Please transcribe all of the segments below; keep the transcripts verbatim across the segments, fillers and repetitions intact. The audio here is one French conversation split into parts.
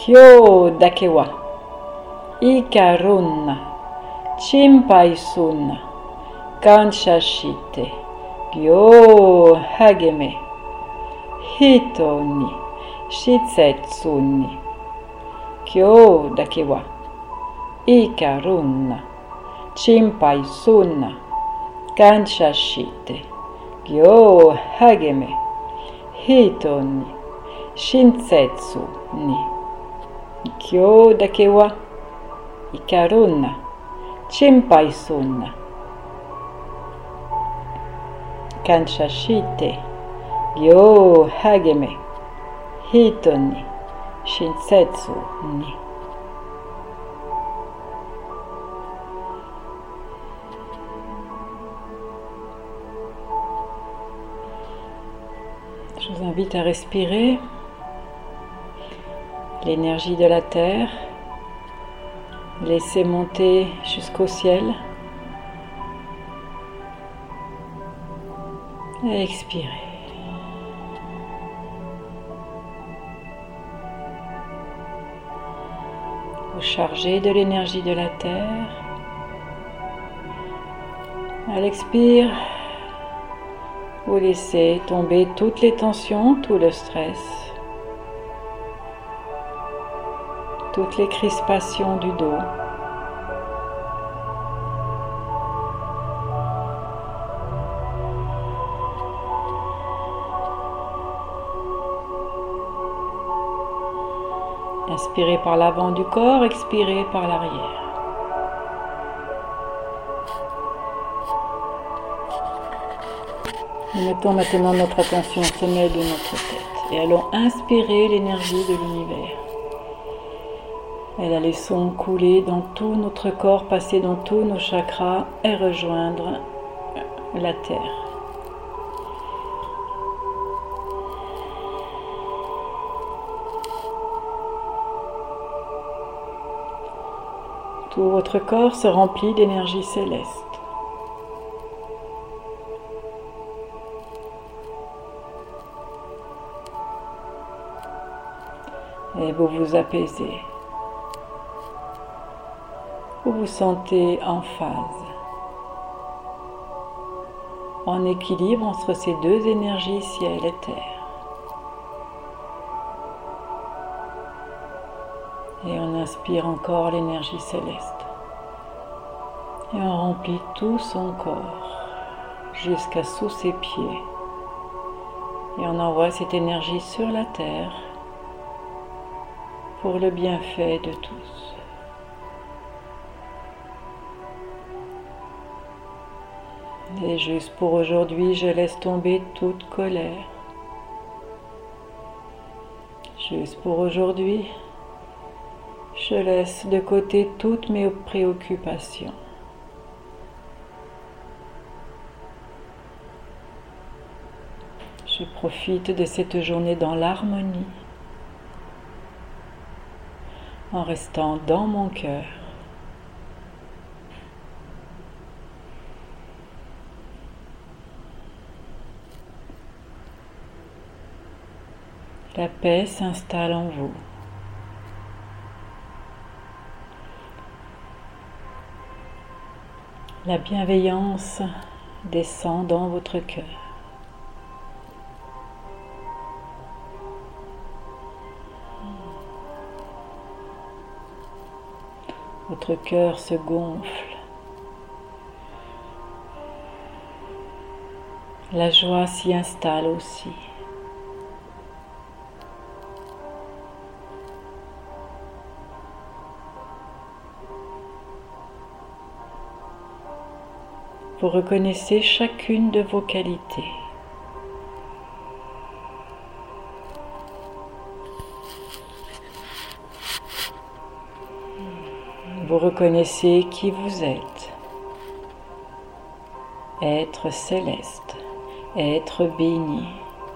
Kyo dakewa ikarun chimpaisun kanshashite gyo hageme hito ni shisetsu ni kyo dakewa ikarun chimpaisun kanshashite gyo hageme hito ni shinsetsu ni kyo dakewa ikarun chimpaisun kanshashite gyo hageme hito ni shinsetsu ni. Je vous invite à respirer l'énergie de la terre, laissez monter jusqu'au ciel et expirez. Vous chargez de l'énergie de la terre. À l'expire, vous laissez tomber toutes les tensions, tout le stress, toutes les crispations du dos. Inspirez par l'avant du corps, expirez par l'arrière. Nous mettons maintenant notre attention au sommet de notre tête et allons inspirer l'énergie de l'univers. Et la laissons couler dans tout notre corps, passer dans tous nos chakras et rejoindre la terre. Tout votre corps se remplit d'énergie céleste. Et vous vous apaisez. Vous vous sentez en phase, en équilibre entre ces deux énergies ciel et terre. Et on inspire encore l'énergie céleste. Et on remplit tout son corps jusqu'à sous ses pieds. Et on envoie cette énergie sur la terre pour le bienfait de tous. Et juste pour aujourd'hui, je laisse tomber toute colère. Juste pour aujourd'hui, je laisse de côté toutes mes préoccupations. Je profite de cette journée dans l'harmonie, en restant dans mon cœur. La paix s'installe en vous. La bienveillance descend dans votre cœur. Votre cœur se gonfle. La joie s'y installe aussi. Vous reconnaissez chacune de vos qualités. Vous reconnaissez qui vous êtes. Être céleste, être béni,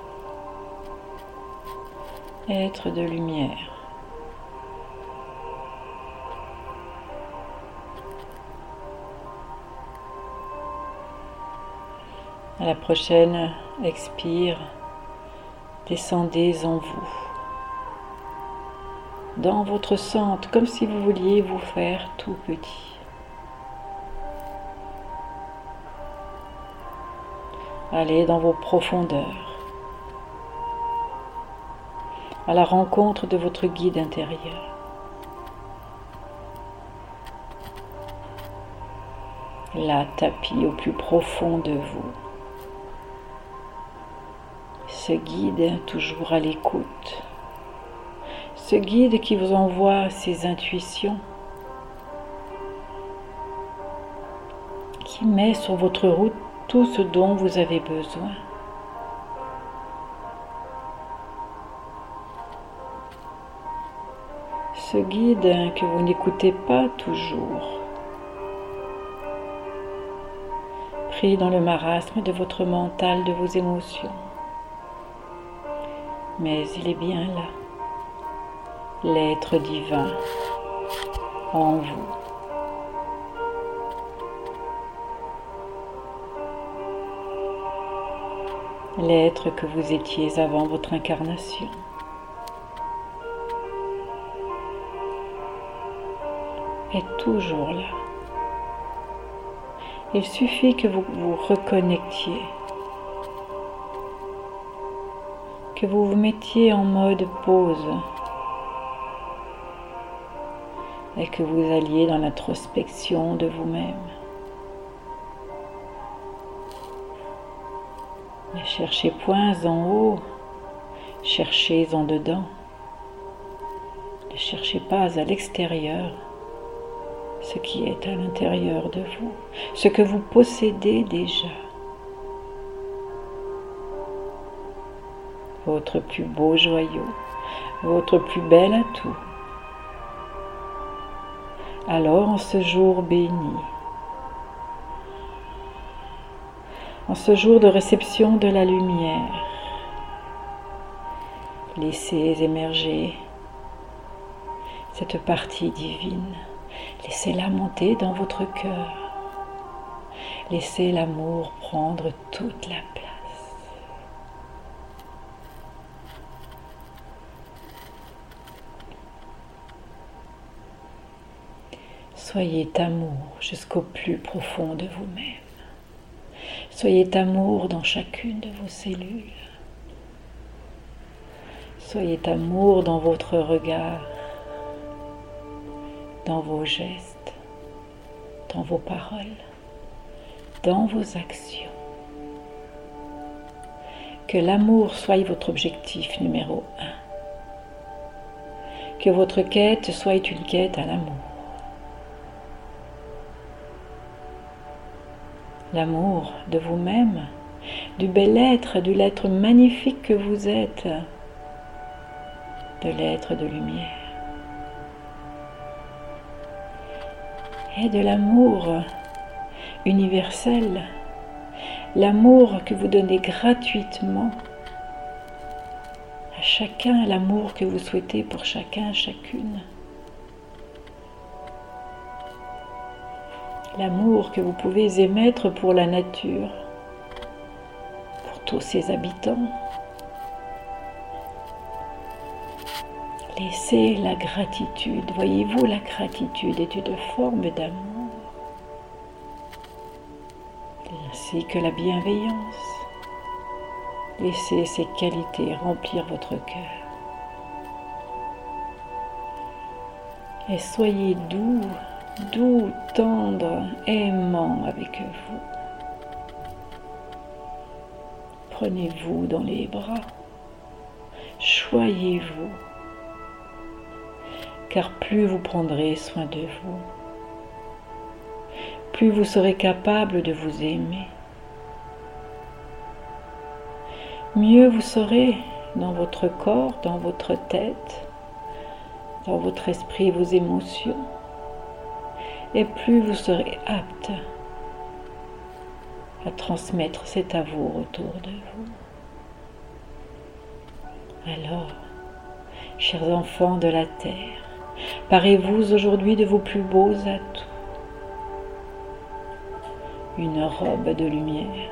être de lumière. À la prochaine expire, descendez en vous. dans votre centre, comme si vous vouliez vous faire tout petit. Allez dans vos profondeurs, à la rencontre de votre guide intérieur. Là, tapis au plus profond de vous. Ce guide toujours à l'écoute. Ce guide qui vous envoie ses intuitions, qui met sur votre route tout ce dont vous avez besoin. Ce guide que vous n'écoutez pas toujours, pris dans le marasme de votre mental, de vos émotions. Mais il est bien là, l'être divin en vous. L'être que vous étiez avant votre incarnation. Est toujours là. Il suffit que vous vous reconnectiez, que vous vous mettiez en mode pause et que vous alliez dans l'introspection de vous-même. Ne cherchez point en haut, cherchez en dedans. Ne cherchez pas à l'extérieur ce qui est à l'intérieur de vous, ce que vous possédez déjà. Votre plus beau joyau, votre plus bel atout. Alors en ce jour béni, en ce jour de réception de la lumière, laissez émerger cette partie divine. Laissez-la monter dans votre cœur. Laissez l'amour prendre toute la place. Soyez amour jusqu'au plus profond de vous-même. Soyez amour dans chacune de vos cellules. Soyez amour dans votre regard, dans vos gestes, dans vos paroles, dans vos actions. Que l'amour soit votre objectif numéro un. Que votre quête soit une quête à l'amour. L'amour de vous-même, du bel être, de l'être magnifique que vous êtes, de l'être de lumière. Et de l'amour universel, l'amour que vous donnez gratuitement à chacun, l'amour que vous souhaitez pour chacun, chacune. L'amour que vous pouvez émettre pour la nature, pour tous ses habitants. Laissez la gratitude, voyez-vous, la gratitude est une forme d'amour, ainsi que la bienveillance. Laissez ces qualités remplir votre cœur. Et soyez doux, doux, tendre, aimant avec vous. Prenez-vous dans les bras, choyez-vous. Car plus vous prendrez soin de vous, plus vous serez capable de vous aimer. Mieux vous serez dans votre corps, dans votre tête, dans votre esprit, vos émotions, et plus vous serez apte à transmettre cet amour autour de vous. Alors, chers enfants de la terre, parez-vous aujourd'hui de vos plus beaux atouts. Une robe de lumière,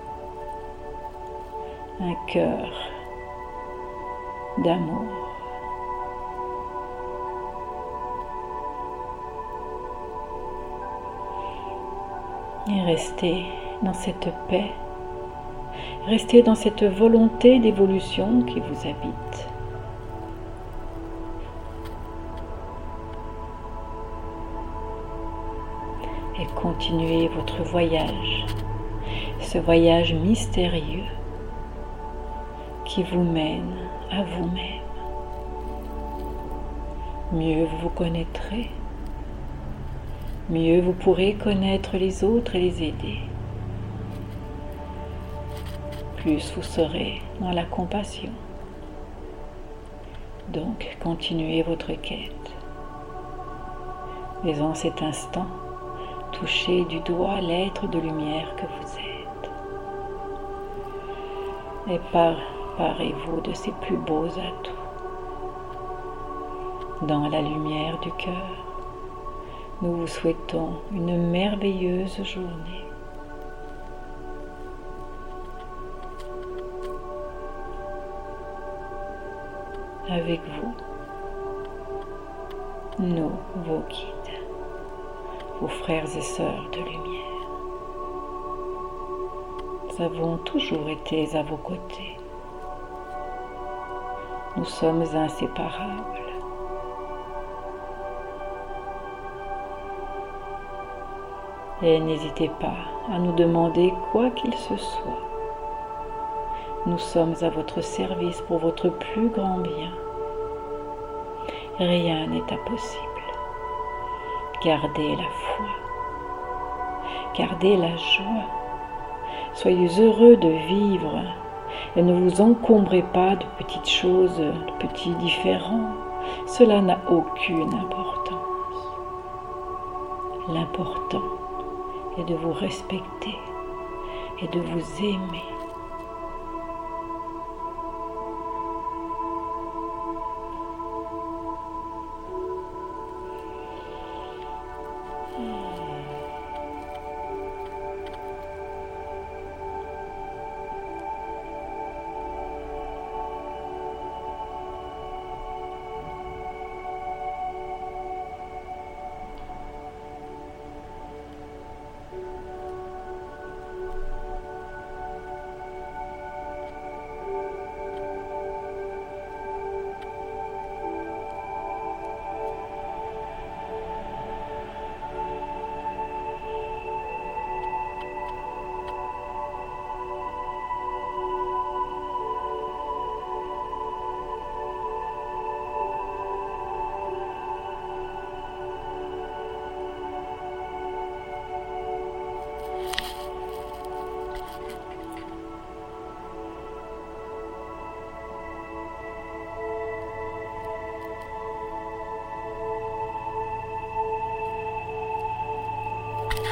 un cœur d'amour, Et restez dans cette paix, restez dans cette volonté d'évolution qui vous habite. Et continuez votre voyage, ce voyage mystérieux qui vous mène à vous-même. Mieux vous vous connaîtrez, mieux vous pourrez connaître les autres et les aider. Plus vous serez dans la compassion. Donc, continuez votre quête. Mais en cet instant, touchez du doigt l'être de lumière que vous êtes. Et parez-vous de ses plus beaux atouts. Dans la lumière du cœur, nous vous souhaitons une merveilleuse journée. Avec vous, nous, vos guides, vos frères et sœurs de lumière. Nous avons toujours été à vos côtés. Nous sommes inséparables. Et n'hésitez pas à nous demander quoi qu'il se soit. Nous sommes à votre service pour votre plus grand bien. Rien n'est impossible. Gardez la foi. Gardez la joie. Soyez heureux de vivre et ne vous encombrez pas de petites choses, de petits différends. Cela n'a aucune importance. L'important est de vous respecter et de vous aimer.